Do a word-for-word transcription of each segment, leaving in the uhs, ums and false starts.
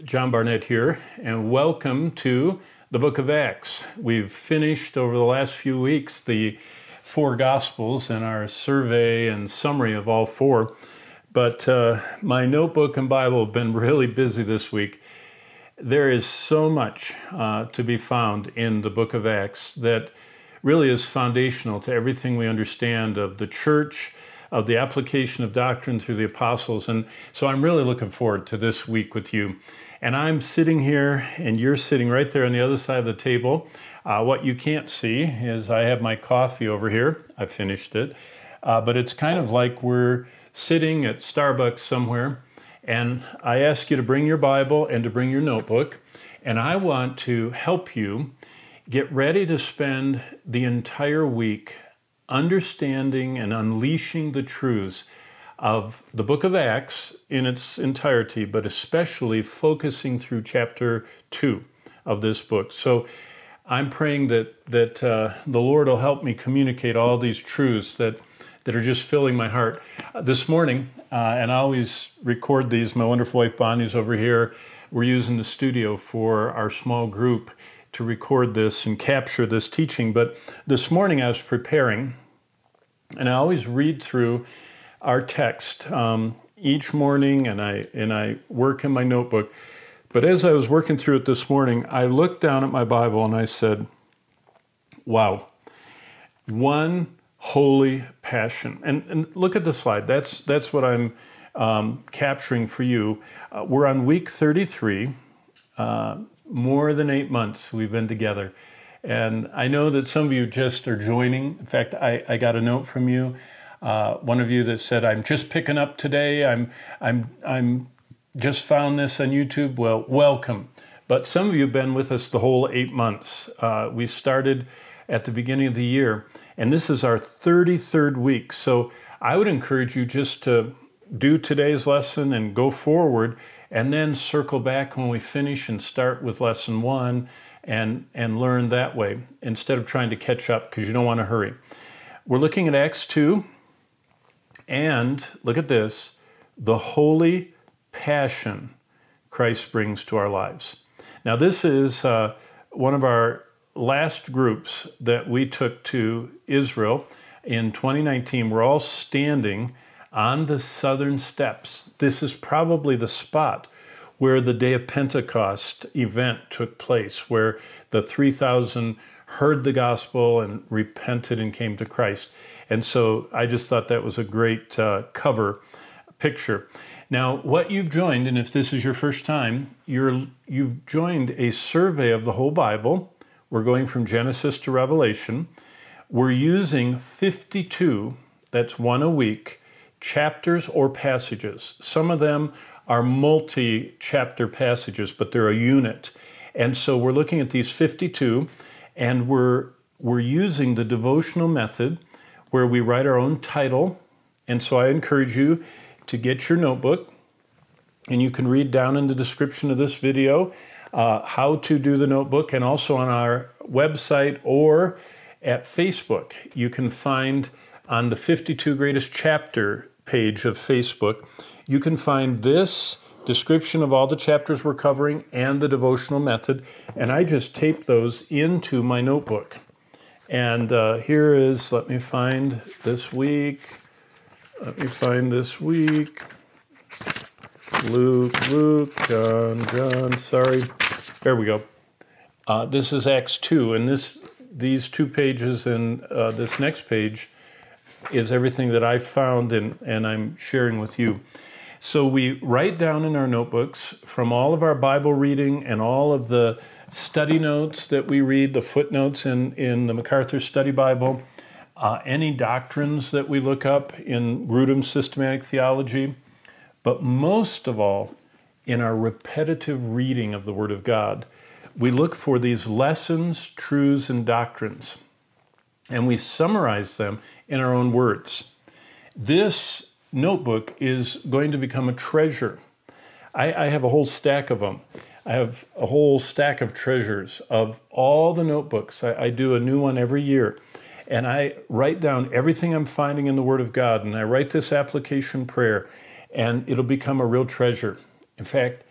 John Barnett here, and welcome to the book of Acts. We've finished over the last few weeks the four Gospels and our survey and summary of all four. But uh, my notebook and Bible have been really busy this week. There is so much uh, to be found in the book of Acts that really is foundational to everything we understand of the church, of the application of doctrine through the apostles. And so I'm really looking forward to this week with you. And I'm sitting here and you're sitting right there on the other side of the table. Uh, what you can't see is I have my coffee over here. I finished it. Uh, but it's kind of like we're sitting at Starbucks somewhere. And I ask you to bring your Bible and to bring your notebook. And I want to help you get ready to spend the entire week understanding and unleashing the truths of the book of Acts in its entirety, but especially focusing through chapter two of this book. So I'm praying that that uh, the Lord will help me communicate all these truths that, that are just filling my heart. Uh, this morning, uh, and I always record these, my wonderful wife Bonnie's over here. We're using the studio for our small group to record this and capture this teaching. But this morning I was preparing, and I always read through our text um, each morning, and I and I work in my notebook. But as I was working through it this morning, I looked down at my Bible and I said, wow, one holy passion. And, and look at the slide. That's, that's what I'm um, capturing for you. Uh, we're on week thirty-three. Uh, more than eight months we've been together. And I know that some of you just are joining. In fact, I, I got a note from you, uh, one of you that said, I'm just picking up today. I'm, I'm, I'm just found this on YouTube. Well, welcome. But some of you have been with us the whole eight months. Uh, we started at the beginning of the year, and this is our thirty-third week. So I would encourage you just to do today's lesson and go forward, and then circle back when we finish and start with lesson one and, and learn that way instead of trying to catch up because you don't want to hurry. We're looking at Acts two, and look at this, the holy passion Christ brings to our lives. Now this is uh, one of our last groups that we took to Israel in twenty nineteen. We're all standing on the southern steps. This is probably the spot where the Day of Pentecost event took place, where the three thousand heard the gospel and repented and came to Christ. And so I just thought that was a great uh, cover picture. Now, what you've joined, and if this is your first time, you're, you've joined a survey of the whole Bible. We're going from Genesis to Revelation. We're using fifty-two, that's one a week, chapters or passages. Some of them are multi-chapter passages, but they're a unit. And so we're looking at these fifty-two, and we're, we're using the devotional method where we write our own title. And so I encourage you to get your notebook, and you can read down in the description of this video uh, how to do the notebook, and also on our website or at Facebook. You can find on the fifty-two Greatest Chapter page of Facebook, you can find this description of all the chapters we're covering and the devotional method, and I just taped those into my notebook. And uh, here is, let me find this week, let me find this week, Luke, Luke, John, John, sorry, there we go. Uh, this is Acts two, and this these two pages and uh, this next page is everything that I found and, and I'm sharing with you. So we write down in our notebooks from all of our Bible reading and all of the study notes that we read, the footnotes in, in the MacArthur Study Bible, uh, any doctrines that we look up in Grudem's Systematic Theology, but most of all, in our repetitive reading of the Word of God, we look for these lessons, truths, and doctrines, and we summarize them in our own words. This notebook is going to become a treasure. I, I have a whole stack of them. I have a whole stack of treasures of all the notebooks. I, I do a new one every year, and I write down everything I'm finding in the Word of God, and I write this application prayer, and it'll become a real treasure. In fact,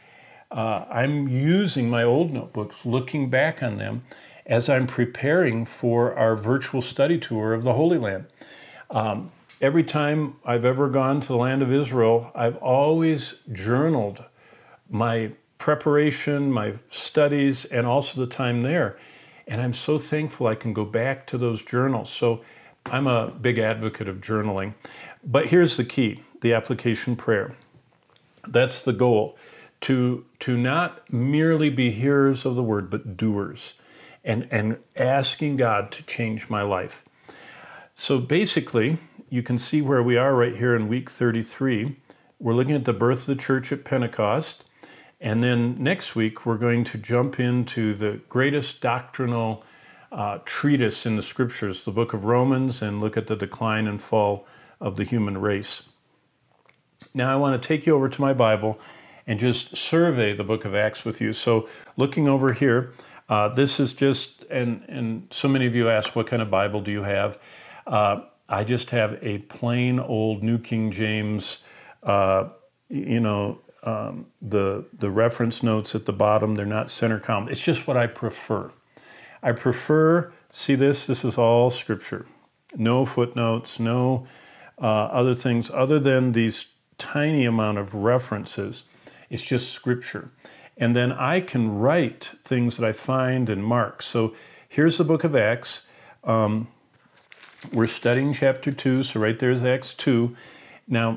uh, I'm using my old notebooks, looking back on them as I'm preparing for our virtual study tour of the Holy Land. Um, every time I've ever gone to the land of Israel, I've always journaled my preparation, my studies, and also the time there. And I'm so thankful I can go back to those journals. So I'm a big advocate of journaling. But here's the key, the application prayer. That's the goal, to, to not merely be hearers of the word, but doers, and, and asking God to change my life. So basically, you can see where we are right here in week thirty-three. We're looking at the birth of the church at Pentecost. And then next week, we're going to jump into the greatest doctrinal uh, treatise in the scriptures, the book of Romans, and look at the decline and fall of the human race. Now, I want to take you over to my Bible and just survey the book of Acts with you. So looking over here, uh, this is just, and, and so many of you ask, what kind of Bible do you have? Uh, I just have a plain old New King James, uh, you know, Um, the the reference notes at the bottom, they're not center column. It's just what I prefer. I prefer, see this, this is all scripture. No footnotes, no uh, other things other than these tiny amount of references. It's just scripture. And then I can write things that I find and mark. So here's the book of Acts. Um, we're studying chapter two, so right there's Acts two. Now,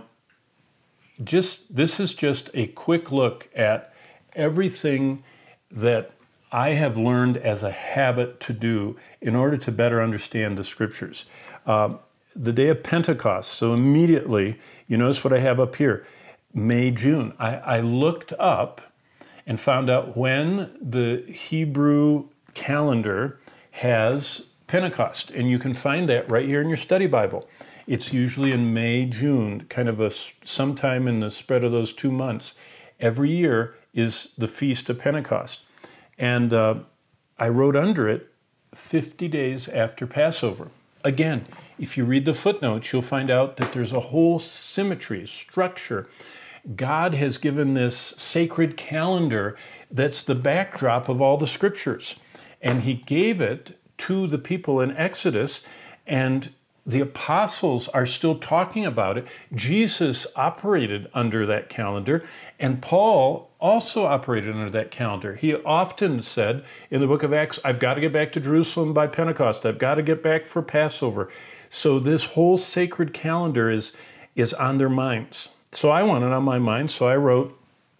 Just this is just a quick look at everything that I have learned as a habit to do in order to better understand the scriptures. Um, the day of Pentecost, so immediately, you notice what I have up here, May, June. I, I looked up and found out when the Hebrew calendar has Pentecost, and you can find that right here in your study Bible. It's usually in May, June, kind of a sometime in the spread of those two months. Every year is the Feast of Pentecost. And uh, I wrote under it, fifty days after Passover. Again, if you read the footnotes, you'll find out that there's a whole symmetry, structure. God has given this sacred calendar that's the backdrop of all the scriptures. And he gave it to the people in Exodus, and the apostles are still talking about it. Jesus operated under that calendar, and Paul also operated under that calendar. He often said in the book of Acts, I've got to get back to Jerusalem by Pentecost. I've got to get back for Passover. So this whole sacred calendar is, is on their minds. So I want it on my mind, so I wrote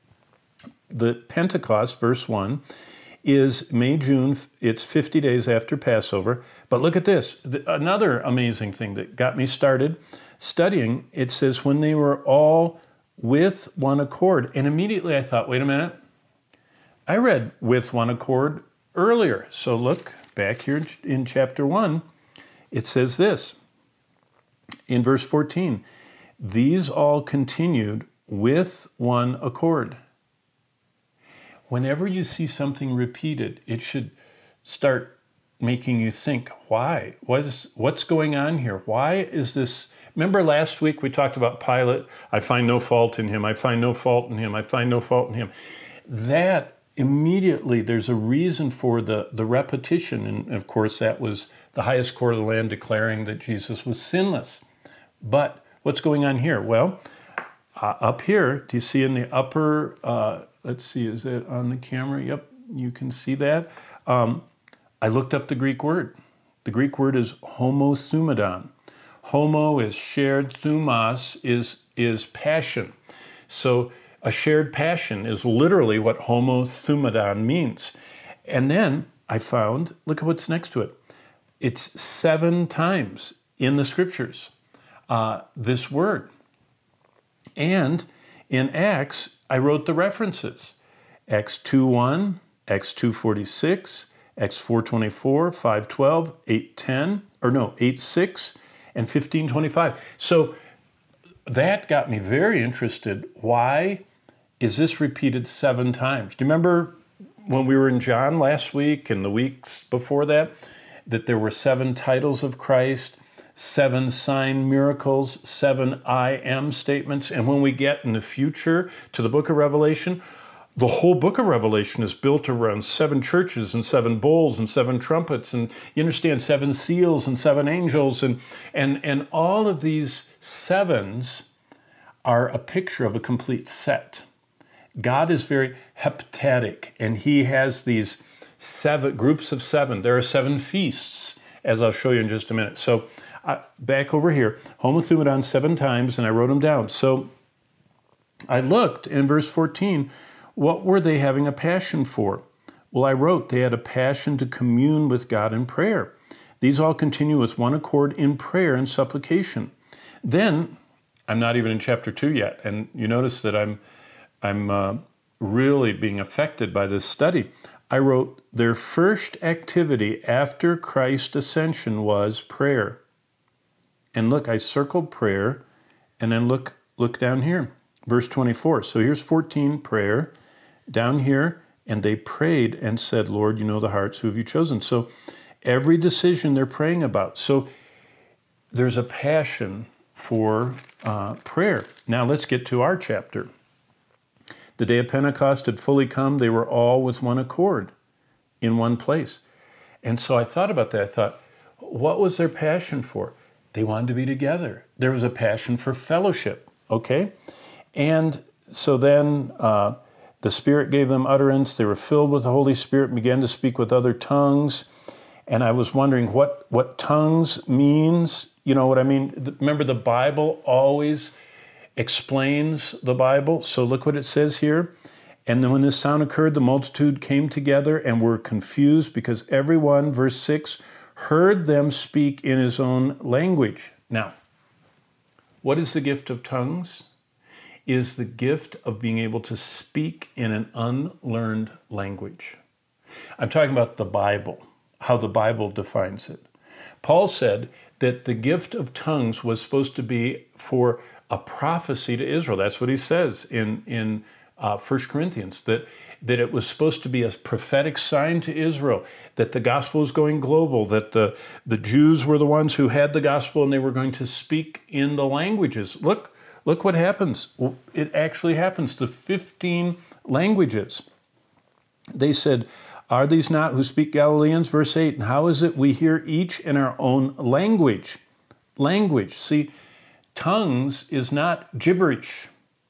the Pentecost, verse one, is May, June. It's fifty days after Passover. But look at this. Another amazing thing that got me started studying, it says when they were all with one accord. And immediately I thought, wait a minute. I read with one accord earlier. So look back here in chapter one. It says this in verse fourteen. These all continued with one accord. Whenever you see something repeated, it should start making you think, why? What is, what's going on here? Why is this? Remember last week we talked about Pilate? I find no fault in him. I find no fault in him. I find no fault in him. That immediately, there's a reason for the, the repetition. And of course, that was the highest court of the land declaring that Jesus was sinless. But what's going on here? Well, uh, up here, do you see in the upper, uh, let's see, is that on the camera? Yep, you can see that. Um, I looked up the Greek word. The Greek word is homothumadon. Homo is shared, thumos is, is passion. So a shared passion is literally what homothumadon means. And then I found, look at what's next to it. It's seven times in the scriptures, uh, this word. And in Acts, I wrote the references. Acts two one, Acts two forty-six, Acts four twenty-four, five twelve, eight ten, or no, eight six, and fifteen twenty-five. So that got me very interested. Why is this repeated seven times? Do you remember when we were in John last week and the weeks before that, that there were seven titles of Christ, seven sign miracles, seven I am statements, and when we get in the future to the book of Revelation, The whole book of Revelation is built around seven churches and seven bowls and seven trumpets, and you understand seven seals and seven angels, and and and all of these sevens are a picture of a complete set. God is very heptatic, and he has these seven groups of seven. There are seven feasts, as I'll show you in just a minute. So uh, back over here, homothumadon seven times, and I wrote them down. So I looked in verse fourteen, what were they having a passion for? Well, I wrote they had a passion to commune with God in prayer. These all continue with one accord in prayer and supplication. Then, I'm not even in chapter two yet, and you notice that I'm, I'm uh, really being affected by this study. I wrote their first activity after Christ's ascension was prayer. And look, I circled prayer, and then look, look down here, verse twenty-four. So here's fourteen, prayer. Down here, and they prayed and said, Lord, you know the hearts, who have you chosen? So every decision they're praying about. So there's a passion for uh, prayer. Now let's get to our chapter. The day of Pentecost had fully come. They were all with one accord in one place. And so I thought about that. I thought, what was their passion for? They wanted to be together. There was a passion for fellowship, okay? And so then uh, the Spirit gave them utterance. They were filled with the Holy Spirit and began to speak with other tongues. And I was wondering what, what tongues means. You know what I mean? Remember, the Bible always explains the Bible. So look what it says here. And then when this sound occurred, the multitude came together and were confused because everyone, verse six, heard them speak in his own language. Now, what is the gift of tongues? Is the gift of being able to speak in an unlearned language. I'm talking about the Bible, how the Bible defines it. Paul said that the gift of tongues was supposed to be for a prophecy to Israel. That's what he says in, in uh, First Corinthians, that, that it was supposed to be a prophetic sign to Israel, that the gospel was going global, that the, the Jews were the ones who had the gospel and they were going to speak in the languages. Look, Look what happens. It actually happens to fifteen languages. They said, are these not who speak Galileans? Verse eight, and how is it we hear each in our own language? Language. See, tongues is not gibberish.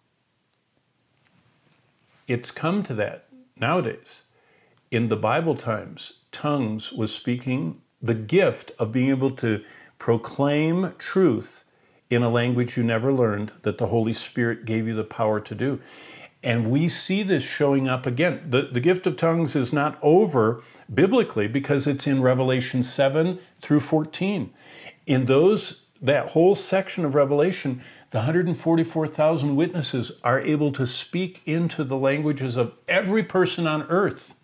It's come to that nowadays. In the Bible times, tongues was speaking the gift of being able to proclaim truth in a language you never learned, that the Holy Spirit gave you the power to do. And we see this showing up again. The, the gift of tongues is not over biblically because it's in Revelation seven through fourteen. In those, that whole section of Revelation, the one hundred forty-four thousand witnesses are able to speak into the languages of every person on earth.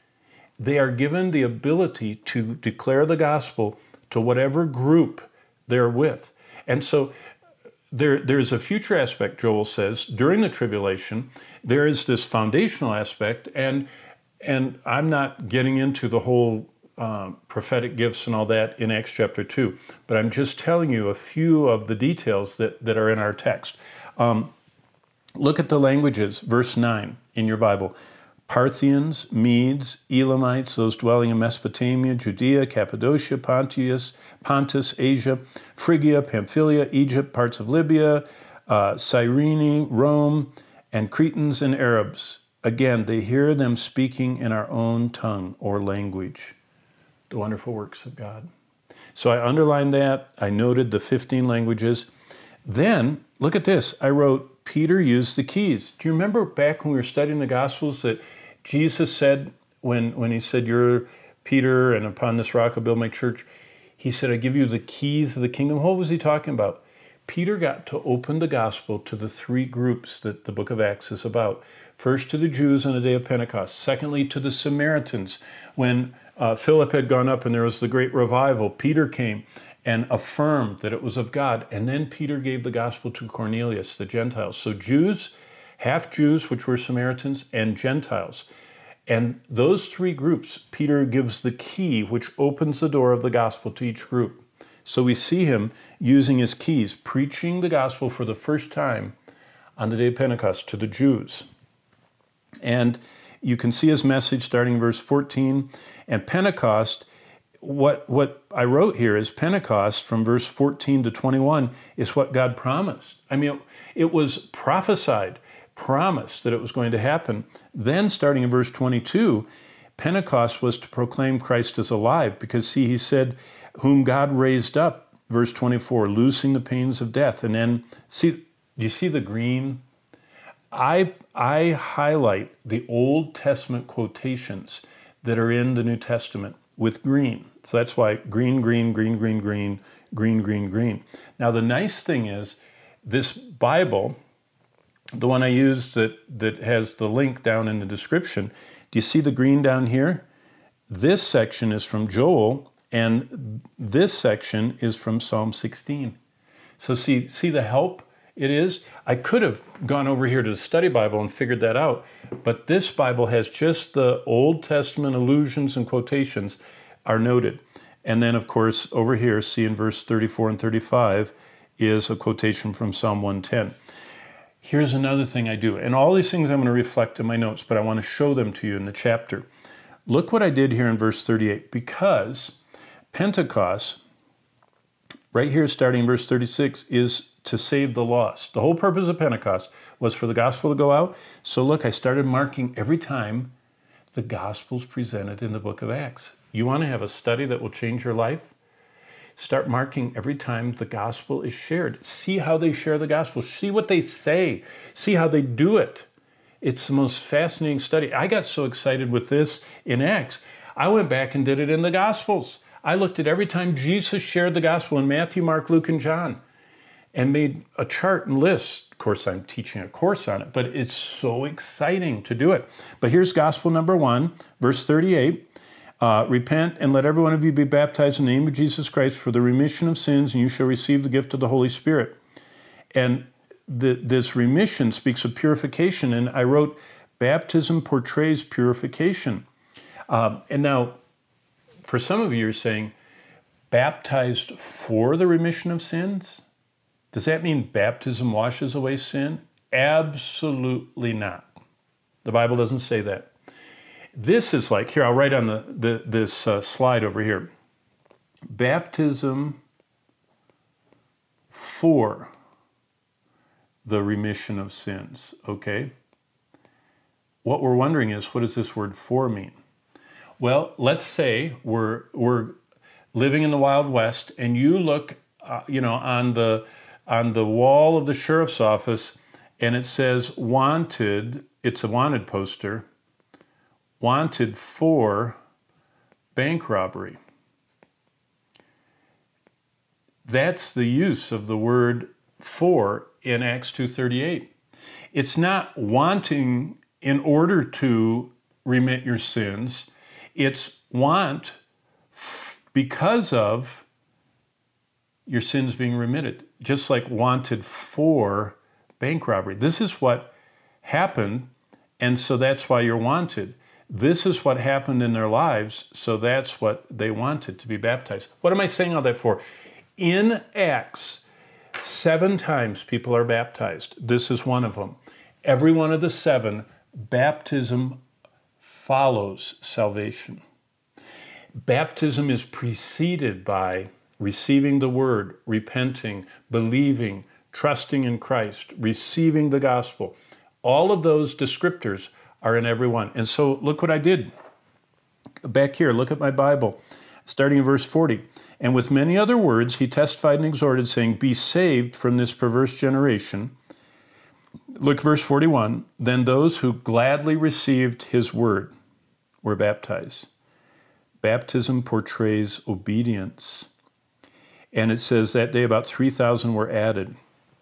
They are given the ability to declare the gospel to whatever group they're with. And so there, there's a future aspect, Joel says, during the tribulation. There is this foundational aspect, and, and I'm not getting into the whole uh, prophetic gifts and all that in Acts chapter two, but I'm just telling you a few of the details that, that are in our text. Um, look at the languages, verse nine in your Bible. Parthians, Medes, Elamites, those dwelling in Mesopotamia, Judea, Cappadocia, Pontus, Pontus, Asia, Phrygia, Pamphylia, Egypt, parts of Libya, uh, Cyrene, Rome, and Cretans and Arabs. Again, they hear them speaking in our own tongue or language. The wonderful works of God. So I underlined that. I noted the fifteen languages. Then, look at this. I wrote, Peter used the keys. Do you remember back when we were studying the Gospels that Jesus said, when, when he said, you're Peter, and upon this rock I'll build my church, he said, I give you the keys of the kingdom. What was he talking about? Peter got to open the gospel to the three groups that the book of Acts is about. First to the Jews on the day of Pentecost. Secondly, to the Samaritans. When uh, Philip had gone up and there was the great revival, Peter came and affirmed that it was of God. And then Peter gave the gospel to Cornelius, the Gentiles. So Jews, half Jews, which were Samaritans, and Gentiles. And those three groups, Peter gives the key which opens the door of the gospel to each group. So we see him using his keys, preaching the gospel for the first time on the day of Pentecost to the Jews. And you can see his message starting in verse fourteen. And Pentecost, what, what I wrote here is Pentecost from verse fourteen to twenty-one is what God promised. I mean, it, it was prophesied, promised that it was going to happen. Then starting in verse twenty-two, Pentecost was to proclaim Christ as alive, because see, he said, whom God raised up, verse twenty-four, loosing the pains of death. And then, see, do you see the green? I, I highlight the Old Testament quotations that are in the New Testament with green. So that's why green, green, green, green, green, green, green, green. Now, the nice thing is this Bible, the one I used that, that has the link down in the description, do you see the green down here? This section is from Joel, and this section is from Psalm sixteen. So see, see the help it is? I could have gone over here to the study Bible and figured that out, but this Bible has just the Old Testament allusions and quotations are noted. And then, of course, over here, see in verse thirty-four and thirty-five is a quotation from Psalm one ten. Here's another thing I do, and all these things I'm going to reflect in my notes, but I want to show them to you in the chapter. Look what I did here in verse thirty-eight, because Pentecost, right here starting in verse thirty-six, is to save the lost. The whole purpose of Pentecost was for the gospel to go out. So look, I started marking every time the gospel's presented in the book of Acts. You want to have a study that will change your life? Start marking every time the gospel is shared. See how they share the gospel. See what they say. See how they do it. It's the most fascinating study. I got so excited with this in Acts, I went back and did it in the Gospels. I looked at every time Jesus shared the gospel in Matthew, Mark, Luke, and John, and made a chart and list. Of course, I'm teaching a course on it, but it's so exciting to do it. But here's gospel number one, verse thirty-eight. Uh, Repent and let every one of you be baptized in the name of Jesus Christ for the remission of sins, and you shall receive the gift of the Holy Spirit. And the, this remission speaks of purification, and I wrote, baptism portrays purification. Um, and now, for some of you, you're saying, baptized for the remission of sins? Does that mean baptism washes away sin? Absolutely not. The Bible doesn't say that. This is like, here, I'll write on the, the this uh, slide over here. Baptism for the remission of sins, okay? What we're wondering is, what does this word for mean? Well, let's say we're, we're living in the Wild West, and you look, uh, you know, on the, on the wall of the sheriff's office, and it says wanted, it's a wanted poster, wanted for bank robbery. That's the use of the word for in Acts two thirty-eight. It's not wanting in order to remit your sins. It's want because of your sins being remitted, just like wanted for bank robbery. This is what happened, and so that's why you're wanted. This is what happened in their lives, so that's what they wanted, to be baptized. What am I saying all that for? In Acts, seven times people are baptized. This is one of them. Every one of the seven, baptism follows salvation. Baptism is preceded by receiving the word, repenting, believing, trusting in Christ, receiving the gospel. All of those descriptors are in every one. And so look what I did. Back here, look at my Bible, starting in verse forty. And with many other words, he testified and exhorted, saying, be saved from this perverse generation. Look, verse forty-one. Then those who gladly received his word were baptized. Baptism portrays obedience. And it says that day about three thousand were added.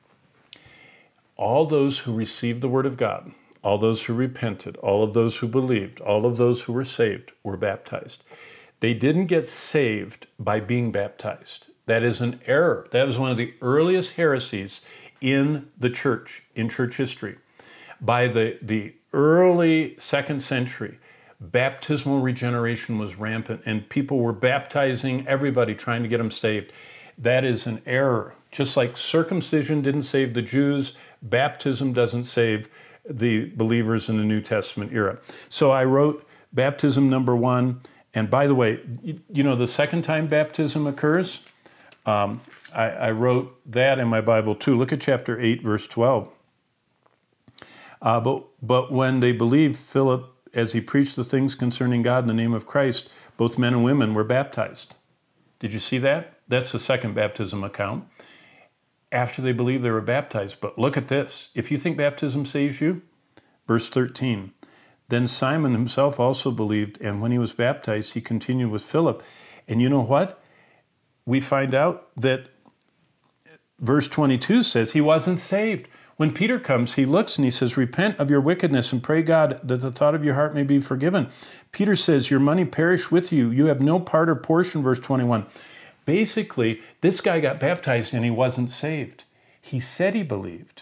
All those who received the word of God, all those who repented, all of those who believed, all of those who were saved were baptized. They didn't get saved by being baptized. That is an error. That was one of the earliest heresies in the church, in church history. By the, the early second century, baptismal regeneration was rampant, and people were baptizing everybody, trying to get them saved. That is an error. Just like circumcision didn't save the Jews, baptism doesn't save the believers in the New Testament era. So I wrote baptism number one. And by the way, you, you know, the second time baptism occurs, um, I, I wrote that in my Bible too. Look at chapter eight, verse twelve. Uh, but, but when they believed Philip, as he preached the things concerning God in the name of Christ, both men and women were baptized. Did you see that? That's the second baptism account. After they believed, they were baptized. But look at this. If you think baptism saves you, verse thirteen, then Simon himself also believed, and when he was baptized, he continued with Philip. And you know what? We find out that verse twenty-two says he wasn't saved. When Peter comes, he looks and he says, repent of your wickedness and pray God that the thought of your heart may be forgiven. Peter says, your money perish with you. You have no part or portion, verse twenty-one. Basically, this guy got baptized and he wasn't saved. He said he believed.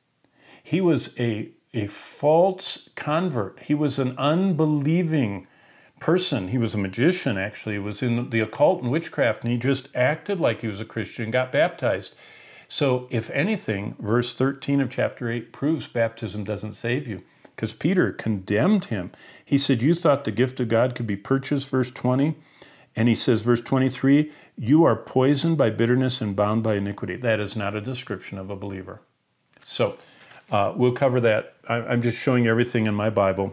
He was a, a false convert. He was an unbelieving person. He was a magician, actually. He was in the occult and witchcraft, and he just acted like he was a Christian, got baptized. So if anything, verse thirteen of chapter eight proves baptism doesn't save you, because Peter condemned him. He said, you thought the gift of God could be purchased, verse twenty. And he says, verse twenty-three, you are poisoned by bitterness and bound by iniquity. That is not a description of a believer. So uh, we'll cover that. I, I'm just showing everything in my Bible.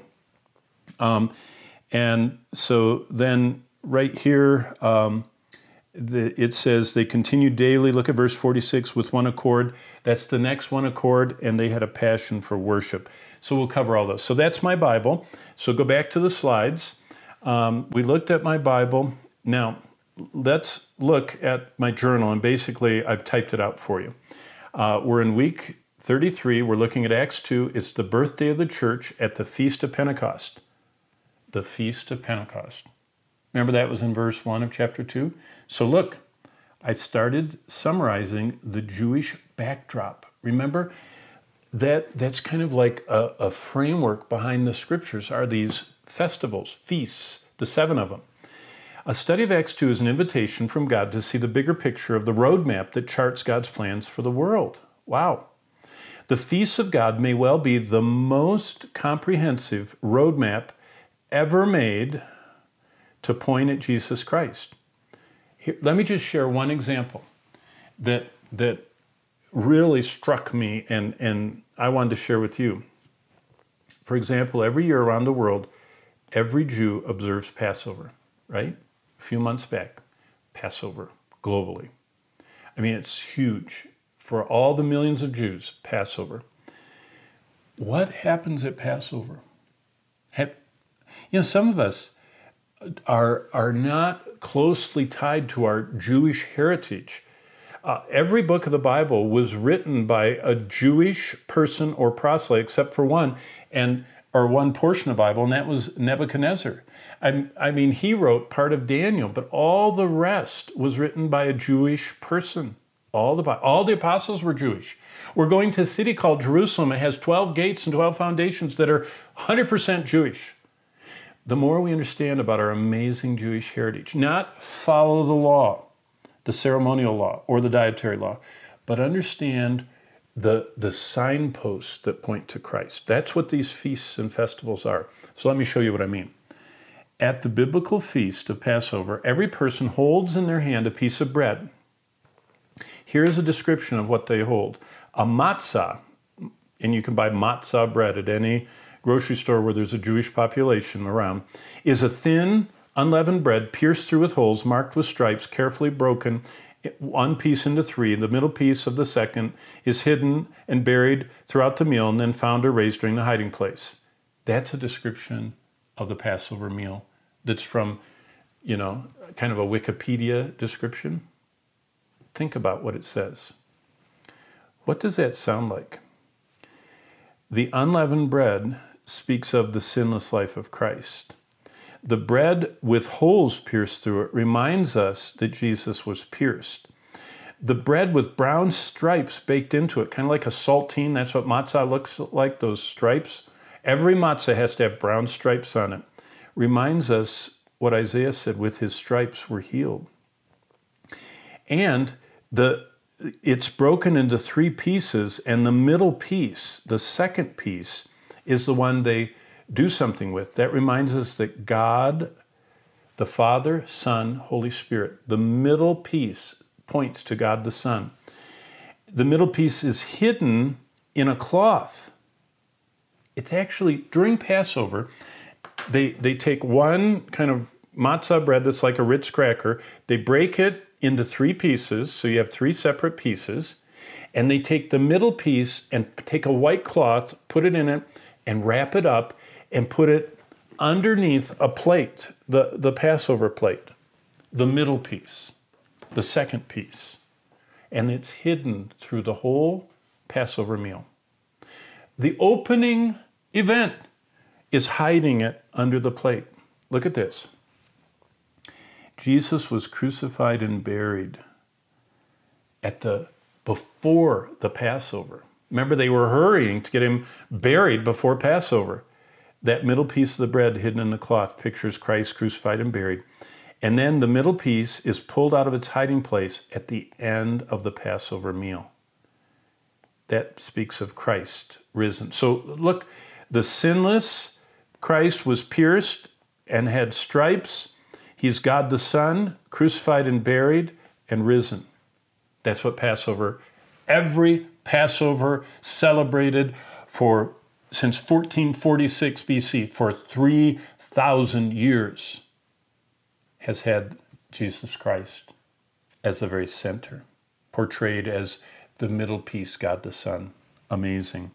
Um, and so then right here, um, The, it says they continued daily, look at verse forty-six, with one accord. That's the next one accord, and they had a passion for worship. So we'll cover all those. So that's my Bible. So go back to the slides. Um, we looked at my Bible. Now, let's look at my journal, and basically I've typed it out for you. Uh, we're in week thirty-three. We're looking at Acts two. It's the birthday of the church at the Feast of Pentecost. The Feast of Pentecost. Remember that was in verse one of chapter two? So look, I started summarizing the Jewish backdrop. Remember, that that's kind of like a, a framework behind the scriptures are these festivals, feasts, the seven of them. A study of Acts two is an invitation from God to see the bigger picture of the roadmap that charts God's plans for the world. Wow. The feasts of God may well be the most comprehensive roadmap ever made to point at Jesus Christ. Here, let me just share one example that that really struck me and, and I wanted to share with you. For example, every year around the world, every Jew observes Passover, right? A few months back, Passover globally. I mean, it's huge. For all the millions of Jews, Passover. What happens at Passover? You know, some of us are, are not closely tied to our Jewish heritage. Uh, every book of the Bible was written by a Jewish person or proselyte, except for one, and or one portion of the Bible, and that was Nebuchadnezzar. I, I mean, he wrote part of Daniel, but all the rest was written by a Jewish person. All the all the apostles were Jewish. We're going to a city called Jerusalem. It has twelve gates and twelve foundations that are one hundred percent Jewish. The more we understand about our amazing Jewish heritage, not follow the law, the ceremonial law or the dietary law, but understand the, the signposts that point to Christ. That's what these feasts and festivals are. So let me show you what I mean. At the biblical feast of Passover, every person holds in their hand a piece of bread. Here's a description of what they hold. A matzah, and you can buy matzah bread at any grocery store where there's a Jewish population around, is a thin, unleavened bread pierced through with holes, marked with stripes, carefully broken, one piece into three. The middle piece of the second is hidden and buried throughout the meal and then found or raised during the hiding place. That's a description of the Passover meal that's from, you know, kind of a Wikipedia description. Think about what it says. What does that sound like? The unleavened bread speaks of the sinless life of Christ. The bread with holes pierced through it reminds us that Jesus was pierced. The bread with brown stripes baked into it, kind of like a saltine, that's what matzah looks like, those stripes. Every matzah has to have brown stripes on it. Reminds us what Isaiah said, with his stripes we're healed. And the it's broken into three pieces, and the middle piece, the second piece, is the one they do something with. That reminds us that God, the Father, Son, Holy Spirit, the middle piece points to God the Son. The middle piece is hidden in a cloth. It's actually, during Passover, they, they take one kind of matzah bread that's like a Ritz cracker, they break it into three pieces, so you have three separate pieces, and they take the middle piece and take a white cloth, put it in it, and wrap it up, and put it underneath a plate, the, the Passover plate, the middle piece, the second piece. And it's hidden through the whole Passover meal. The opening event is hiding it under the plate. Look at this. Jesus was crucified and buried at the before the Passover. Remember, they were hurrying to get him buried before Passover. That middle piece of the bread hidden in the cloth pictures Christ crucified and buried. And then the middle piece is pulled out of its hiding place at the end of the Passover meal. That speaks of Christ risen. So look, the sinless Christ was pierced and had stripes. He's God the Son, crucified and buried and risen. That's what Passover, every Passover celebrated for since fourteen forty-six B C, for three thousand years, has had Jesus Christ as the very center, portrayed as the middle piece, God the Son. Amazing.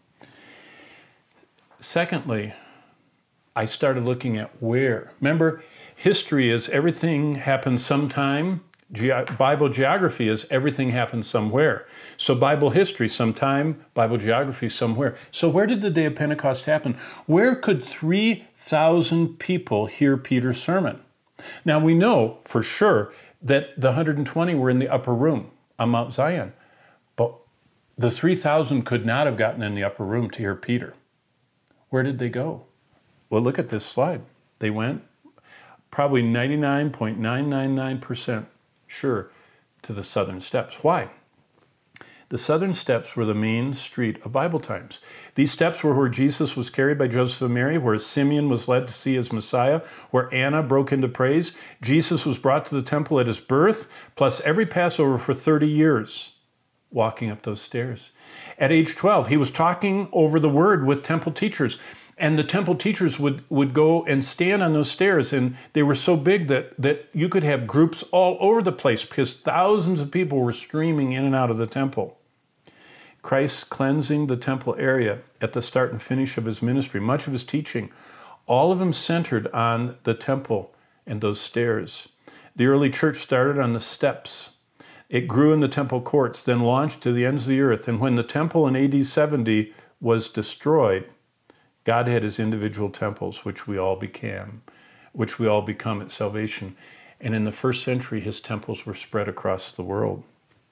Secondly, I started looking at where. Remember, history is everything happens sometime. Ge- Bible geography is everything happens somewhere. So Bible history sometime, Bible geography somewhere. So where did the day of Pentecost happen? Where could three thousand people hear Peter's sermon? Now we know for sure that the one hundred twenty were in the upper room on Mount Zion, but the three thousand could not have gotten in the upper room to hear Peter. Where did they go? Well, look at this slide. They went probably ninety-nine point nine nine nine percent sure to the southern steps. Why? The southern steps were the main street of Bible times. These steps were where Jesus was carried by Joseph and Mary, where Simeon was led to see his Messiah, where Anna broke into praise. Jesus was brought to the temple at his birth, plus every Passover for thirty years, walking up those stairs. At age twelve, he was talking over the word with temple teachers, and the temple teachers would, would go and stand on those stairs, and they were so big that, that you could have groups all over the place because thousands of people were streaming in and out of the temple. Christ cleansing the temple area at the start and finish of his ministry, much of his teaching, all of them centered on the temple and those stairs. The early church started on the steps. It grew in the temple courts, then launched to the ends of the earth. And when the temple in A D seventy was destroyed, God had his individual temples, which we all became, which we all become at salvation. And in the first century, his temples were spread across the world.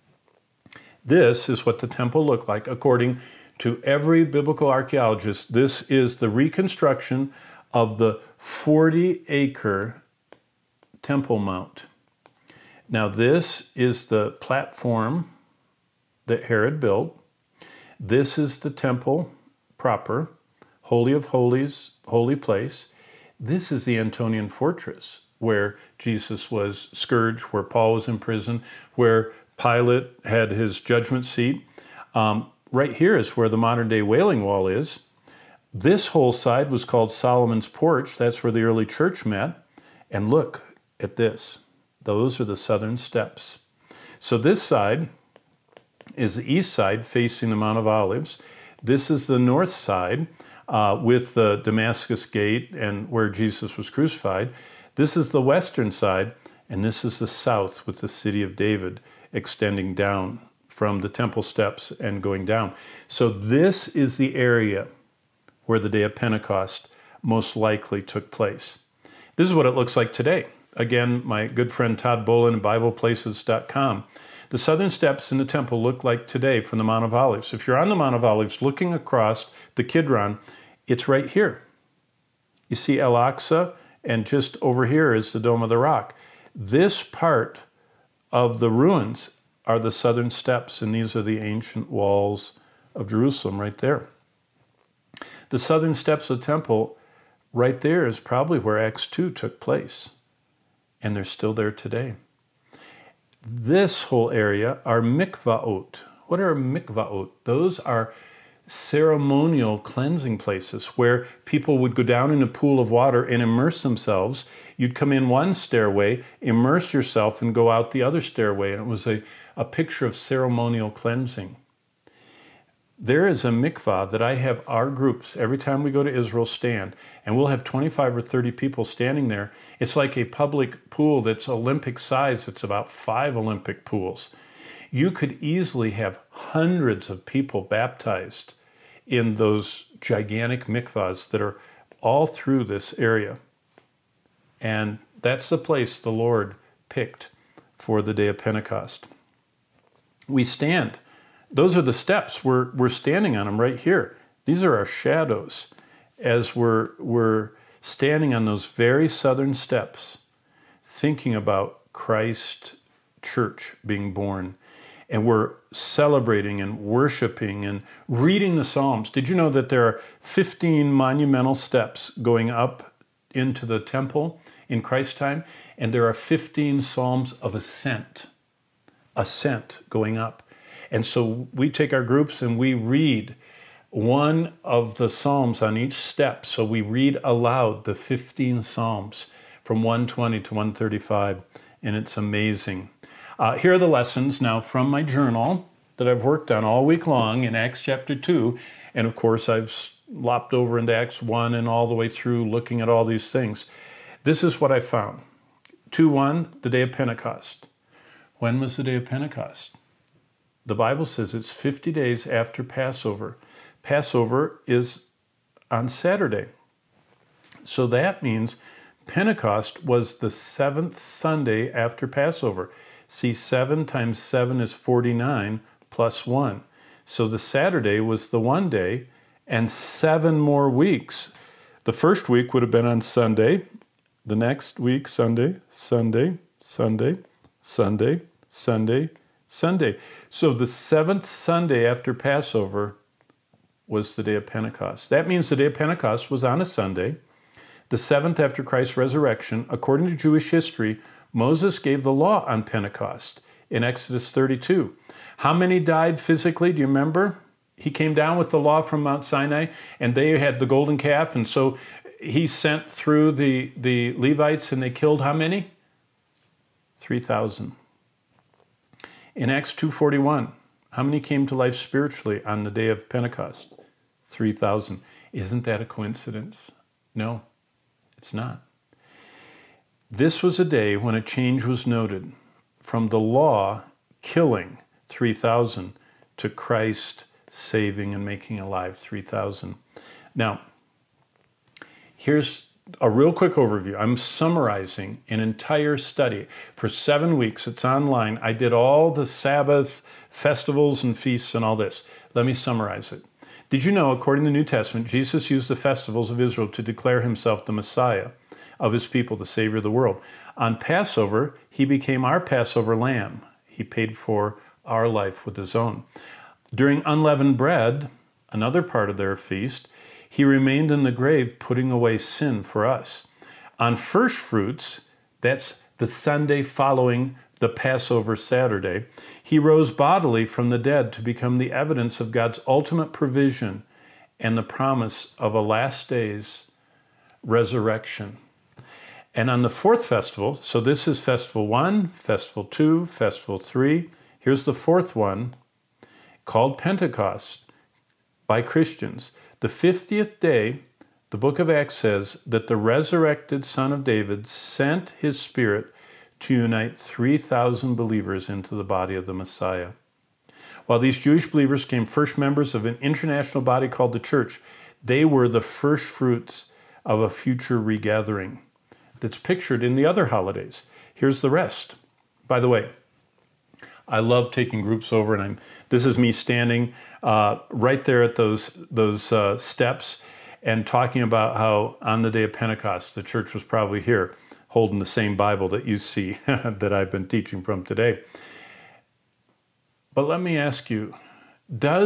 This is what the temple looked like. According to every biblical archaeologist, this is the reconstruction of the forty acre Temple Mount. Now, this is the platform that Herod built. This is the temple proper, Holy of Holies, holy place. This is the Antonian fortress where Jesus was scourged, where Paul was in prison, where Pilate had his judgment seat. Um, right here is where the modern day Wailing Wall is. This whole side was called Solomon's Porch. That's where the early church met. And look at this. Those are the southern steps. So this side is the east side facing the Mount of Olives. This is the north side uh, with the Damascus Gate and where Jesus was crucified. This is the western side, and this is the south with the city of David extending down from the temple steps and going down. So this is the area where the day of Pentecost most likely took place. This is what it looks like today. Again, my good friend Todd Bolin, Bible Places dot com. The southern steps in the temple look like today from the Mount of Olives. If you're on the Mount of Olives looking across the Kidron, it's right here. You see Al-Aqsa, and just over here is the Dome of the Rock. This part of the ruins are the southern steps, and these are the ancient walls of Jerusalem right there. The southern steps of the temple, right there is probably where Acts two took place. And they're still there today. This whole area are mikvaot. What are mikvaot? Those are ceremonial cleansing places where people would go down in a pool of water and immerse themselves. You'd come in one stairway, immerse yourself, and go out the other stairway. And it was a, a picture of ceremonial cleansing. There is a mikvah that I have our groups, every time we go to Israel, stand, and we'll have twenty-five or thirty people standing there. It's like a public pool that's Olympic size. It's about five Olympic pools. You could easily have hundreds of people baptized in those gigantic mikvahs that are all through this area. And that's the place the Lord picked for the day of Pentecost. We stand. Those are the steps. We're, we're standing on them right here. These are our shadows as we're, we're standing on those very southern steps, thinking about Christ Church being born. And we're celebrating and worshiping and reading the Psalms. Did you know that there are fifteen monumental steps going up into the temple in Christ's time? And there are fifteen Psalms of ascent, ascent going up. And so we take our groups and we read one of the Psalms on each step. So we read aloud the fifteen Psalms from one twenty to one thirty-five, and it's amazing. Uh, here are the lessons now from my journal that I've worked on all week long in Acts chapter two. And of course, I've lopped over into Acts one and all the way through looking at all these things. This is what I found. two one, the day of Pentecost. When was the day of Pentecost? The Bible says it's fifty days after Passover. Passover is on Saturday. So that means Pentecost was the seventh Sunday after Passover. See, seven times seven is forty-nine plus one. So the Saturday was the one day and seven more weeks. The first week would have been on Sunday. The next week, Sunday, Sunday, Sunday, Sunday, Sunday, Sunday. So the seventh Sunday after Passover was the day of Pentecost. That means the day of Pentecost was on a Sunday. The seventh after Christ's resurrection. According to Jewish history, Moses gave the law on Pentecost in Exodus thirty-two. How many died physically? Do you remember? He came down with the law from Mount Sinai, and they had the golden calf, and so he sent through the, the Levites, and they killed how many? three thousand. In Acts two forty-one, how many came to life spiritually on the day of Pentecost? three thousand. Isn't that a coincidence? No, it's not. This was a day when a change was noted from the law killing three thousand to Christ saving and making alive three thousand. Now, here's a real quick overview. I'm summarizing an entire study for seven weeks. It's online. I did all the Sabbath festivals and feasts and all this. Let me summarize it. Did you know, according to the New Testament, Jesus used the festivals of Israel to declare himself the Messiah of his people, the Savior of the world? On Passover, he became our Passover lamb. He paid for our life with his own. During unleavened bread, another part of their feast, he remained in the grave, putting away sin for us. On first fruits, that's the Sunday following the Passover Saturday, he rose bodily from the dead to become the evidence of God's ultimate provision and the promise of a last day's resurrection. And on the fourth festival, so this is festival one, festival two, festival three. Here's the fourth one, called Pentecost by Christians. The fiftieth day, the book of Acts says that the resurrected Son of David sent his Spirit to unite three thousand believers into the body of the Messiah. While these Jewish believers became first members of an international body called the church, they were the first fruits of a future regathering that's pictured in the other holidays. Here's the rest. By the way, I love taking groups over, and I'm. This is me standing uh, right there at those those uh, steps and talking about how on the day of Pentecost, the church was probably here holding the same Bible that you see that I've been teaching from today. But let me ask you, does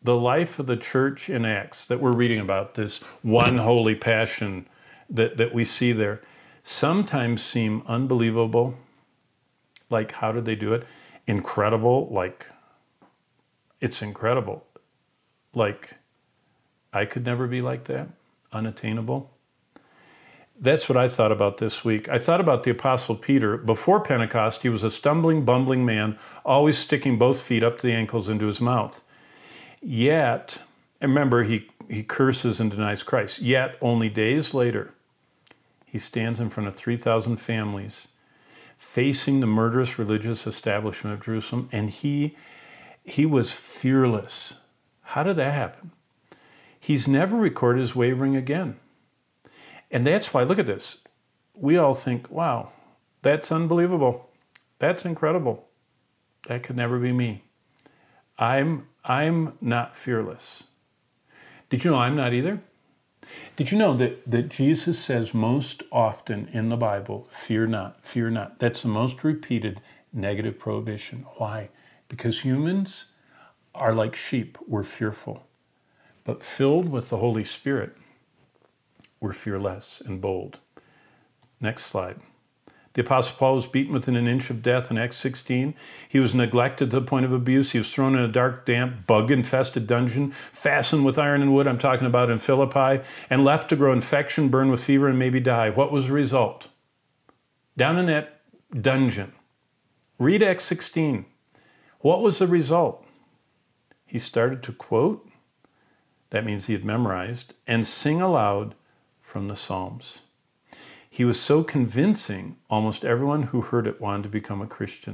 the life of the church in Acts that we're reading about, this one holy passion that, that we see there, sometimes seem unbelievable. Like, how did they do it? Incredible, like, it's incredible. Like, I could never be like that, unattainable. That's what I thought about this week. I thought about the Apostle Peter. Before Pentecost, he was a stumbling, bumbling man, always sticking both feet up to the ankles into his mouth. Yet, remember, he, he curses and denies Christ. Yet, only days later, he stands in front of three thousand families, facing the murderous religious establishment of Jerusalem, and he, he was fearless. How did that happen? He's never recorded as wavering again. And that's why, look at this. We all think, wow, that's unbelievable. That's incredible. That could never be me. I'm, I'm not fearless. Did you know I'm not either? Did you know that, that Jesus says most often in the Bible, fear not, fear not. That's the most repeated negative prohibition. Why? Because humans are like sheep. We're fearful. But filled with the Holy Spirit, we're fearless and bold. Next slide. The Apostle Paul was beaten within an inch of death in Acts sixteen. He was neglected to the point of abuse. He was thrown in a dark, damp, bug-infested dungeon, fastened with iron and wood, I'm talking about in Philippi, and left to grow infection, burn with fever, and maybe die. What was the result? Down in that dungeon. Read Acts sixteen. What was the result? He started to quote, that means he had memorized, and sing aloud from the Psalms. He was so convincing, almost everyone who heard it wanted to become a Christian.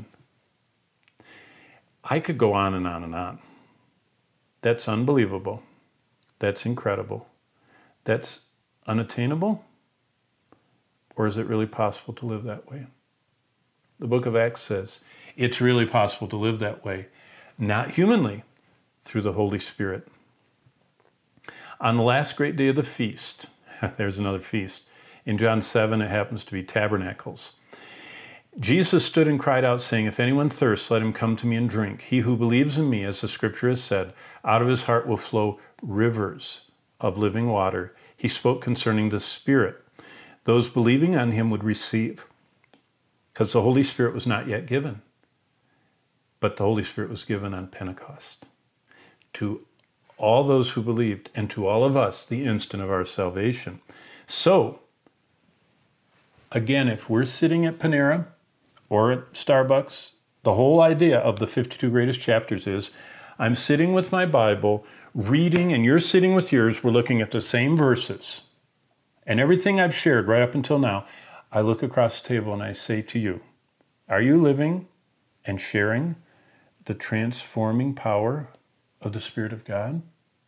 I could go on and on and on. That's unbelievable. That's incredible. That's unattainable? Or is it really possible to live that way? The book of Acts says it's really possible to live that way, not humanly, through the Holy Spirit. On the last great day of the feast, there's another feast. In John seven, it happens to be Tabernacles. Jesus stood and cried out, saying, if anyone thirsts, let him come to me and drink. He who believes in me, as the scripture has said, out of his heart will flow rivers of living water. He spoke concerning the Spirit. Those believing on him would receive, because the Holy Spirit was not yet given. But the Holy Spirit was given on Pentecost to all those who believed, and to all of us, the instant of our salvation. So, again, if we're sitting at Panera or at Starbucks, the whole idea of the fifty-two greatest chapters is, I'm sitting with my Bible, reading, and you're sitting with yours, we're looking at the same verses. And everything I've shared right up until now, I look across the table and I say to you, are you living and sharing the transforming power of the Spirit of God?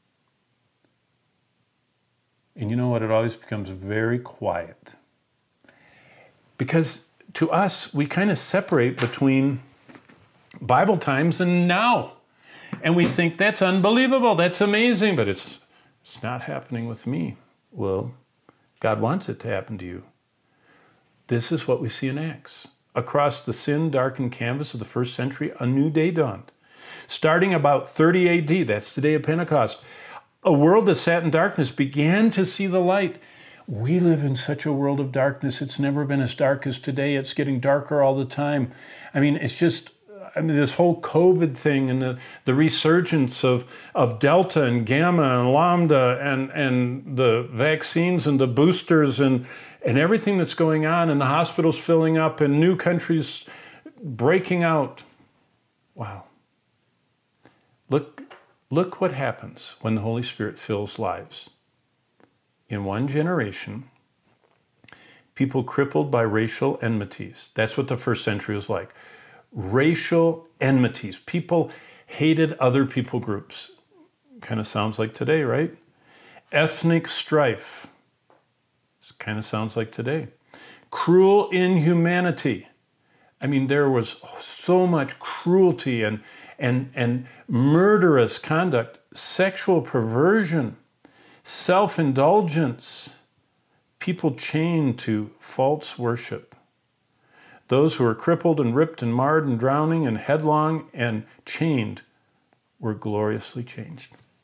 And you know what? It always becomes very quiet. Because to us, we kind of separate between Bible times and now. And we think, that's unbelievable, that's amazing, but it's, it's not happening with me. Well, God wants it to happen to you. This is what we see in Acts. Across the sin-darkened canvas of the first century, a new day dawned. Starting about thirty A D, that's the day of Pentecost, a world that sat in darkness began to see the light. We live in such a world of darkness. It's never been as dark as today. It's getting darker all the time. I mean, it's just, I mean, this whole COVID thing and the, the resurgence of, of Delta and Gamma and Lambda and, and the vaccines and the boosters and, and everything that's going on, and the hospitals filling up and new countries breaking out. Wow. Look, look what happens when the Holy Spirit fills lives. In one generation, people crippled by racial enmities. That's what the first century was like. Racial enmities. People hated other people groups. Kind of sounds like today, right? Ethnic strife. This kind of sounds like today. Cruel inhumanity. I mean, there was so much cruelty and, and, and murderous conduct, sexual perversion, self-indulgence, people chained to false worship. Those who were crippled and ripped and marred and drowning and headlong and chained were gloriously changed.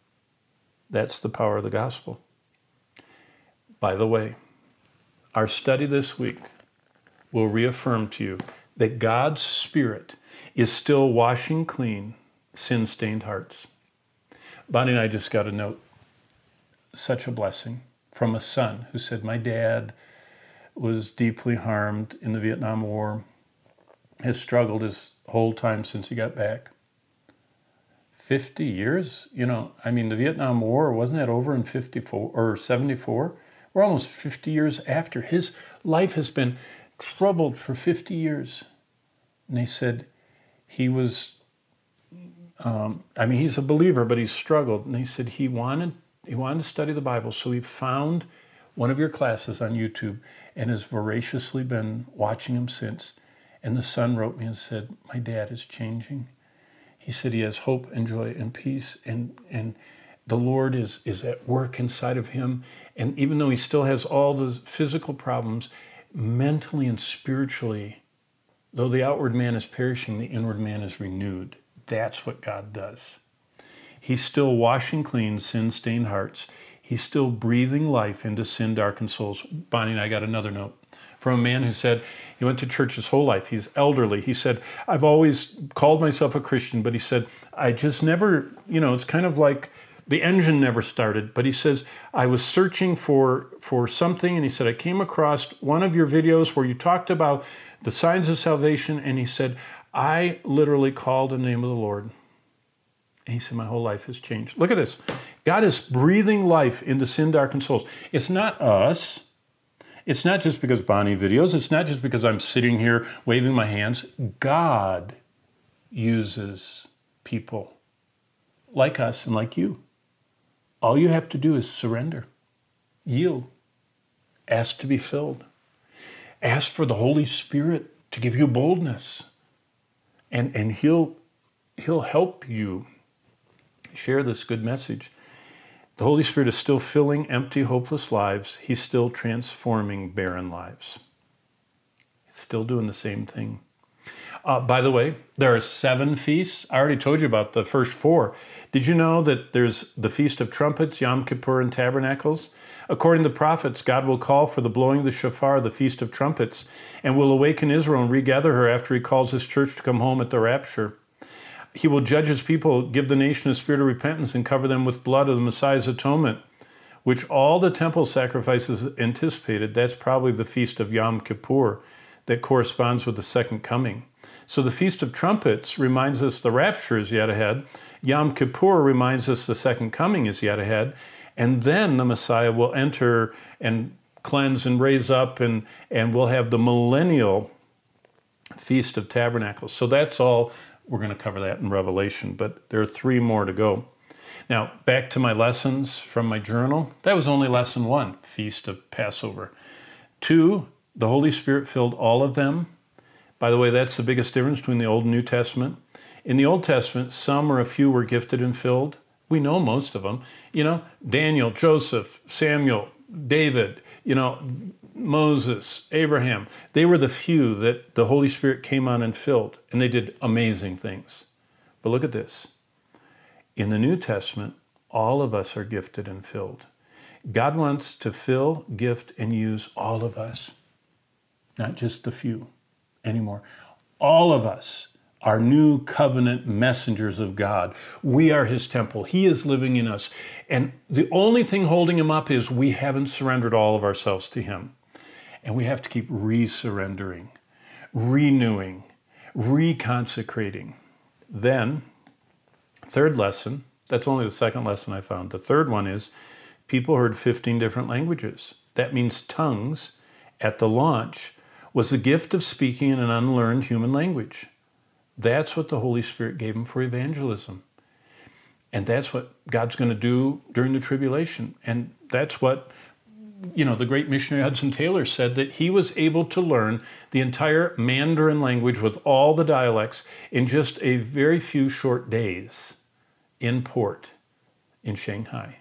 That's the power of the gospel. By the way, our study this week will reaffirm to you that God's Spirit is still washing clean sin-stained hearts. Bonnie and I just got a note, such a blessing, from a son who said, my dad was deeply harmed in the Vietnam War, has struggled his whole time since he got back. fifty years? You know, I mean, the Vietnam War, wasn't that over in fifty-four or seventy-four? We're almost fifty years after. His life has been troubled for fifty years. And they said he was, um, I mean, he's a believer, but he's struggled. And they said he wanted, he wanted to study the Bible, so he found one of your classes on YouTube and has voraciously been watching them since. And the son wrote me and said, my dad is changing. He said he has hope and joy and peace, and, and the Lord is, is at work inside of him. And even though he still has all the physical problems, mentally and spiritually, though the outward man is perishing, the inward man is renewed. That's what God does. He's still washing clean sin-stained hearts. He's still breathing life into sin-darkened souls. Bonnie and I got another note from a man who said he went to church his whole life. He's elderly. He said, I've always called myself a Christian, but he said, I just never, you know, it's kind of like the engine never started. But he says, I was searching for, for something, and he said, I came across one of your videos where you talked about the signs of salvation, and he said, I literally called the name of the Lord. And he said, my whole life has changed. Look at this. God is breathing life into sin-darkened souls. It's not us. It's not just because Bonnie videos. It's not just because I'm sitting here waving my hands. God uses people like us and like you. All you have to do is surrender, yield, ask to be filled, ask for the Holy Spirit to give you boldness, and, and he'll, he'll help you share this good message. The Holy Spirit is still filling empty, hopeless lives. He's still transforming barren lives. He's still doing the same thing. Uh, by the way, there are seven feasts. I already told you about the first four. Did you know that there's the Feast of Trumpets, Yom Kippur, and Tabernacles? According to the prophets, God will call for the blowing of the shofar, the Feast of Trumpets, and will awaken Israel and regather her after he calls his church to come home at the rapture. He will judge his people, give the nation a spirit of repentance, and cover them with blood of the Messiah's atonement, which all the temple sacrifices anticipated. That's probably the Feast of Yom Kippur that corresponds with the second coming. So the Feast of Trumpets reminds us the rapture is yet ahead. Yom Kippur reminds us the second coming is yet ahead. And then the Messiah will enter and cleanse and raise up, and, and we'll have the millennial Feast of Tabernacles. So that's all. We're going to cover that in Revelation, but there are three more to go. Now, back to my lessons from my journal. That was only lesson one, Feast of Passover. Two, the Holy Spirit filled all of them. By the way, that's the biggest difference between the Old and New Testament. In the Old Testament, some or a few were gifted and filled. We know most of them. You know, Daniel, Joseph, Samuel, David, you know, Moses, Abraham. They were the few that the Holy Spirit came on and filled, and they did amazing things. But look at this. In the New Testament, all of us are gifted and filled. God wants to fill, gift, and use all of us, not just the few anymore. All of us are new covenant messengers of God. We are his temple. He is living in us. And the only thing holding him up is we haven't surrendered all of ourselves to him. And we have to keep re-surrendering, renewing, reconsecrating. Then, third lesson, that's only the second lesson I found. The third one is people heard fifteen different languages. That means tongues at the launch was the gift of speaking in an unlearned human language. That's what the Holy Spirit gave him for evangelism. And that's what God's going to do during the tribulation. And that's what, you know, the great missionary Hudson Taylor said, that he was able to learn the entire Mandarin language with all the dialects in just a very few short days in port in Shanghai.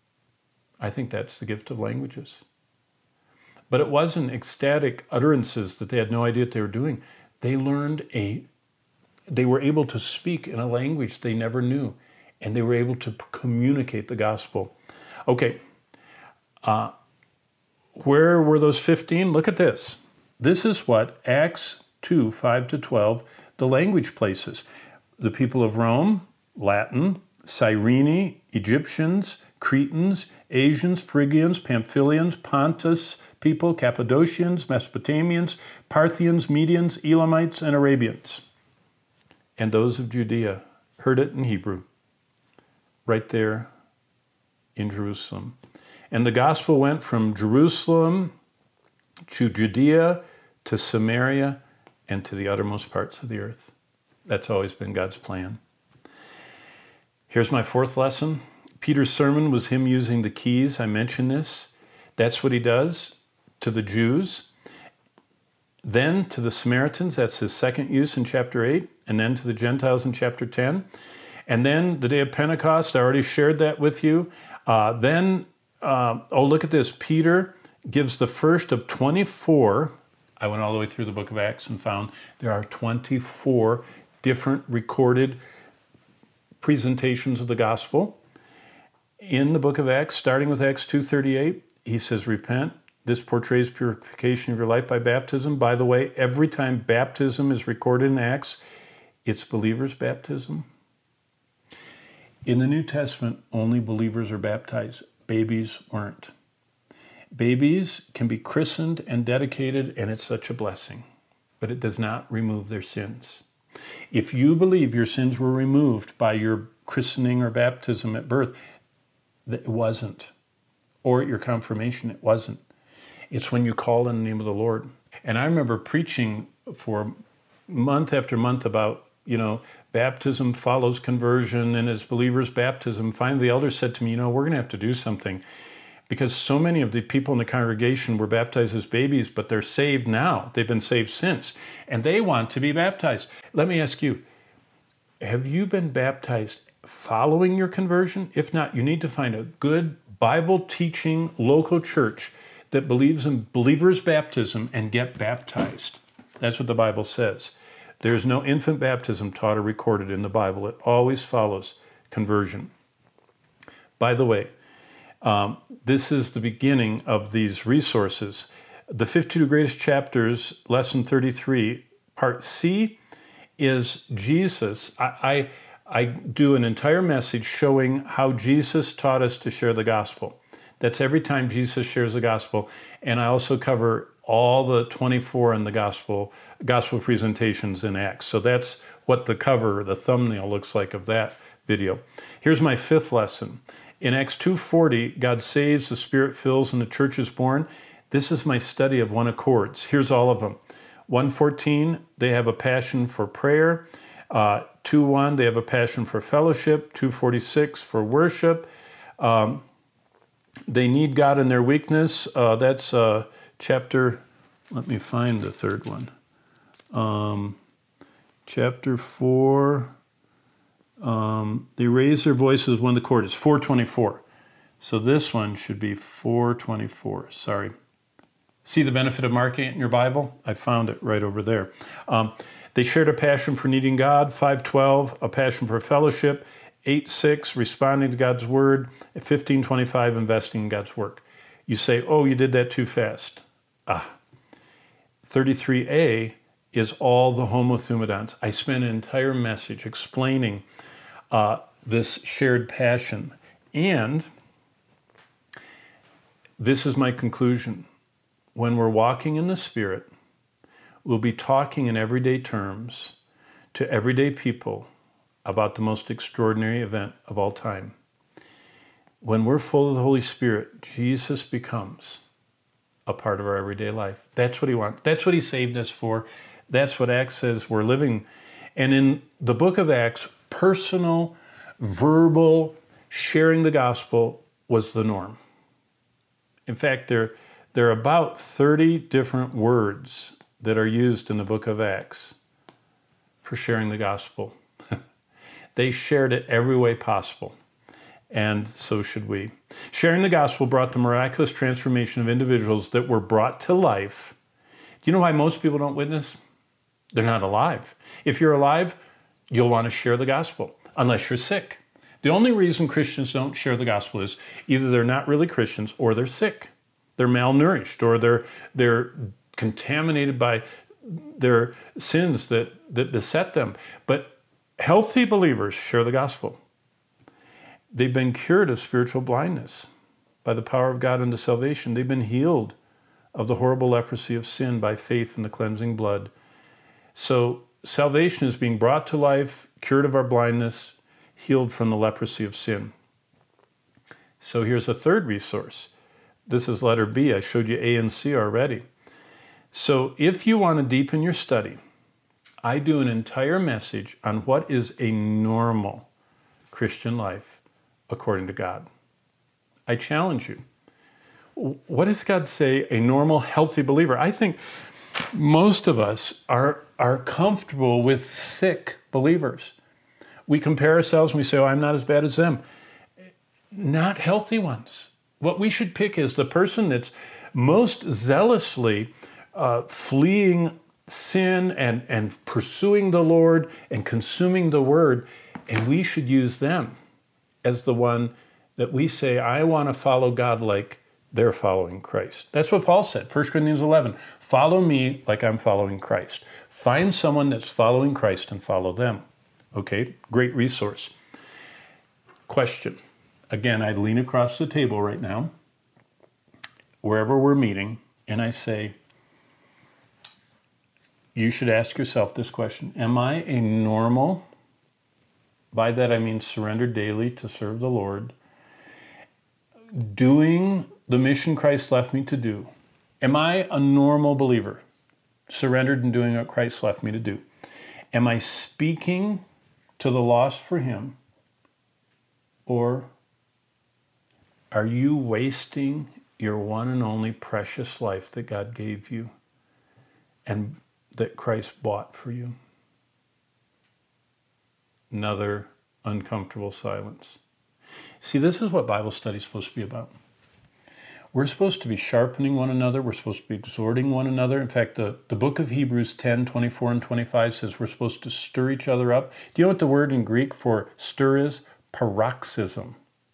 I think that's the gift of languages. But it wasn't ecstatic utterances that they had no idea what they were doing. They learned a They were able to speak in a language they never knew. and they were able to communicate the gospel. Okay, uh, where were those fifteen? Look at this. This is what Acts two, five to twelve, the language places. The people of Rome, Latin, Cyrene, Egyptians, Cretans, Asians, Phrygians, Pamphylians, Pontus people, Cappadocians, Mesopotamians, Parthians, Medians, Elamites, and Arabians. And those of Judea heard it in Hebrew, right there in Jerusalem. And the gospel went from Jerusalem to Judea to Samaria and to the uttermost parts of the earth. That's always been God's plan. Here's my fourth lesson. Peter's sermon was him using the keys. I mentioned this. That's what he does to the Jews. Then to the Samaritans, that's his second use in chapter eight, and then to the Gentiles in chapter ten. And then the day of Pentecost, I already shared that with you. Uh, then, uh, oh, look at this. Peter gives the first of twenty-four. I went all the way through the book of Acts and found there are twenty-four different recorded presentations of the gospel. In the book of Acts, starting with Acts two thirty-eight, he says, repent. This portrays purification of your life by baptism. By the way, every time baptism is recorded in Acts, it's believers' baptism. In the New Testament, only believers are baptized. Babies weren't. Babies can be christened and dedicated, and it's such a blessing, but it does not remove their sins. If you believe your sins were removed by your christening or baptism at birth, it wasn't. Or at your confirmation, it wasn't. It's when you call in the name of the Lord. And I remember preaching for month after month about, you know, baptism follows conversion, and as believers, baptism. Finally, the elder said to me, you know, we're going to have to do something, because so many of the people in the congregation were baptized as babies, but they're saved now. They've been saved since, and they want to be baptized. Let me ask you, have you been baptized following your conversion? If not, you need to find a good Bible-teaching local church that believes in believers' baptism and get baptized. That's what the Bible says. There's no infant baptism taught or recorded in the Bible. It always follows conversion. By the way, um, this is the beginning of these resources. The fifty-two greatest chapters, lesson thirty-three, part C, is Jesus. I, I, I do an entire message showing how Jesus taught us to share the gospel. That's every time Jesus shares the gospel. And I also cover all the twenty-four in the gospel, gospel presentations in Acts. So that's what the cover, the thumbnail looks like of that video. Here's my fifth lesson. In Acts two forty, God saves, the Spirit fills, and the church is born. This is my study of one accords. Here's all of them. one fourteen, they have a passion for prayer. Uh, two one, they have a passion for fellowship. two forty-six, for worship. Um, They need God in their weakness. Uh, that's uh, chapter, let me find the third one. Um, chapter four, um, they raise their voices when the chord is four twenty-four. So this one should be four twenty-four, sorry. See the benefit of marking it in your Bible? I found it right over there. Um, they shared a passion for needing God, five twelve, a passion for fellowship, eight six, responding to God's word, fifteen twenty-five, investing in God's work. You say, oh, you did that too fast. Ah. thirty-three A is all the homothumadons. I spent an entire message explaining uh, this shared passion. And this is my conclusion. When we're walking in the Spirit, we'll be talking in everyday terms to everyday people about the most extraordinary event of all time. When we're full of the Holy Spirit, Jesus becomes a part of our everyday life. That's what he wants. That's what he saved us for. That's what Acts says we're living. And in the book of Acts, personal, verbal, sharing the gospel was the norm. In fact, there, there are about thirty different words that are used in the book of Acts for sharing the gospel. They shared it every way possible, and so should we. Sharing the gospel brought the miraculous transformation of individuals that were brought to life. Do you know why most people don't witness? They're not alive. If you're alive, you'll want to share the gospel, unless you're sick. The only reason Christians don't share the gospel is either they're not really Christians or they're sick. They're malnourished or they're they're contaminated by their sins that, that beset them. But healthy believers share the gospel. They've been cured of spiritual blindness by the power of God unto salvation. They've been healed of the horrible leprosy of sin by faith in the cleansing blood. So salvation is being brought to life, cured of our blindness, healed from the leprosy of sin. So here's a third resource. This is letter B. I showed you A and C already. So if you want to deepen your study, I do an entire message on what is a normal Christian life according to God. I challenge you. What does God say a normal, healthy believer? I think most of us are, are comfortable with sick believers. We compare ourselves and we say, oh, I'm not as bad as them. Not healthy ones. What we should pick is the person that's most zealously uh, fleeing sin and, and pursuing the Lord and consuming the word, and we should use them as the one that we say, I want to follow God like they're following Christ. That's what Paul said, First Corinthians eleven. Follow me like I'm following Christ. Find someone that's following Christ and follow them. Okay, great resource. Question. Again, I lean across the table right now, wherever we're meeting, and I say, you should ask yourself this question. Am I a normal, by that I mean surrendered daily to serve the Lord, doing the mission Christ left me to do? Am I a normal believer, surrendered and doing what Christ left me to do? Am I speaking to the lost for him? Or are you wasting your one and only precious life that God gave you and that Christ bought for you? Another uncomfortable silence. See, this is what Bible study is supposed to be about. We're supposed to be sharpening one another. We're supposed to be exhorting one another. In fact, the, the book of Hebrews ten, twenty-four and twenty-five says we're supposed to stir each other up. Do you know what the word in Greek for stir is? Paroxysm.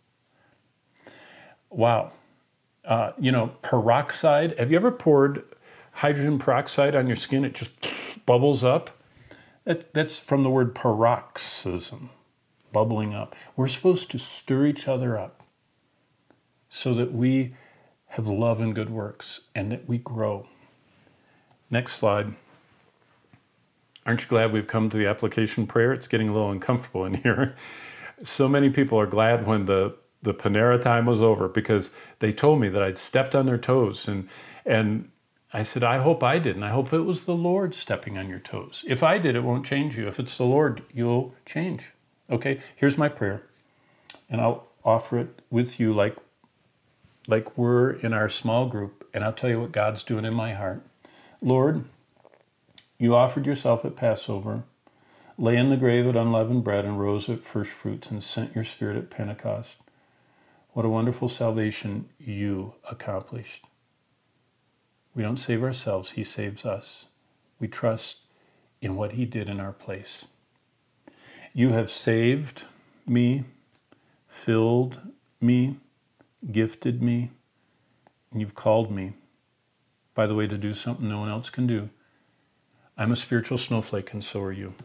Wow. Uh, you know, peroxide. Have you ever poured hydrogen peroxide on your skin? It just bubbles up. That, that's from the word paroxysm, bubbling up. We're supposed to stir each other up so that we have love and good works and that we grow. Next slide. Aren't you glad we've come to the application prayer? It's getting a little uncomfortable in here. So many people are glad when the, the Panera time was over because they told me that I'd stepped on their toes. And, and I said, I hope I didn't. I hope it was the Lord stepping on your toes. If I did, it won't change you. If it's the Lord, you'll change. Okay, here's my prayer. And I'll offer it with you like, like we're in our small group. And I'll tell you what God's doing in my heart. Lord, you offered yourself at Passover, lay in the grave at unleavened bread, and rose at first fruits, and sent your Spirit at Pentecost. What a wonderful salvation you accomplished. We don't save ourselves, he saves us. We trust in what he did in our place. You have saved me, filled me, gifted me, and you've called me, by the way, to do something no one else can do. I'm a spiritual snowflake, and so are you.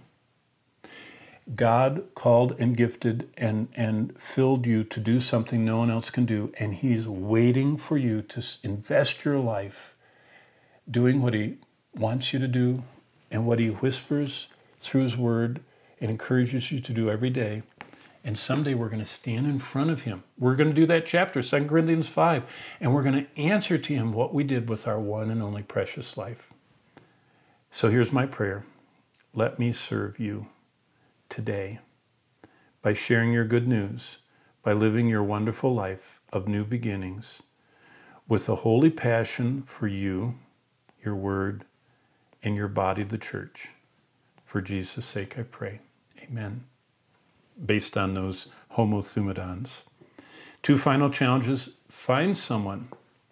God called and gifted and, and filled you to do something no one else can do, and he's waiting for you to invest your life doing what he wants you to do and what he whispers through his word and encourages you to do every day. And someday we're going to stand in front of him. We're going to do that chapter, Second Corinthians five, and we're going to answer to him what we did with our one and only precious life. So here's my prayer. Let me serve you today by sharing your good news, by living your wonderful life of new beginnings with a holy passion for you, your word, and your body, the church. For Jesus' sake, I pray. Amen. Based on those homo thumadons. Two final challenges. Find someone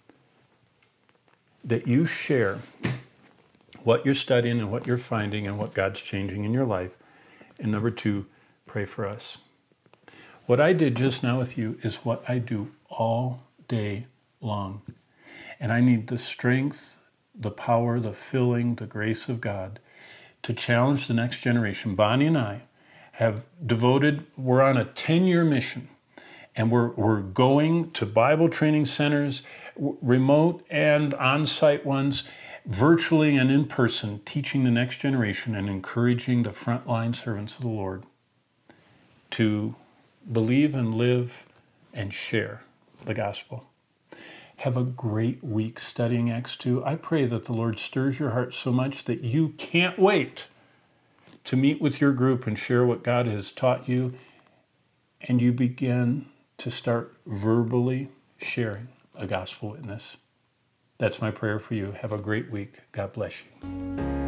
that you share what you're studying and what you're finding and what God's changing in your life. And number two, pray for us. What I did just now with you is what I do all day long. And I need the strength, the power, the filling, the grace of God to challenge the next generation. Bonnie and I have devoted, we're on a ten-year mission, and we're, we're going to Bible training centers, w- remote and on-site ones, virtually and in person, teaching the next generation and encouraging the frontline servants of the Lord to believe and live and share the gospel. Have a great week studying Acts two. I pray that the Lord stirs your heart so much that you can't wait to meet with your group and share what God has taught you, and you begin to start verbally sharing a gospel witness. That's my prayer for you. Have a great week. God bless you.